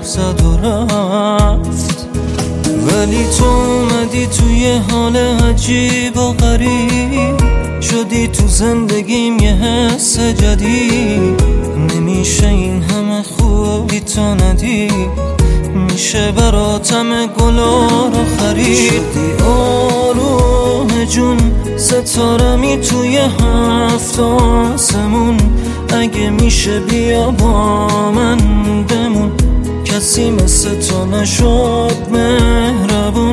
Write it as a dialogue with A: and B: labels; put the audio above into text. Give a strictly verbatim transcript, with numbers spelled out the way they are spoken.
A: زد و رفت، ولی تو اومدی توی حال عجیب و غریب، شدی تو زندگیم یه حس جدید. نمیشه این همه خوبی تو ندید، میشه براتم گلا رو خرید. شدی آروم جون، ستارمی توی هفت آسمون، اگه میشه بیا با من بمون، کسی مثل تو نشد مهربون.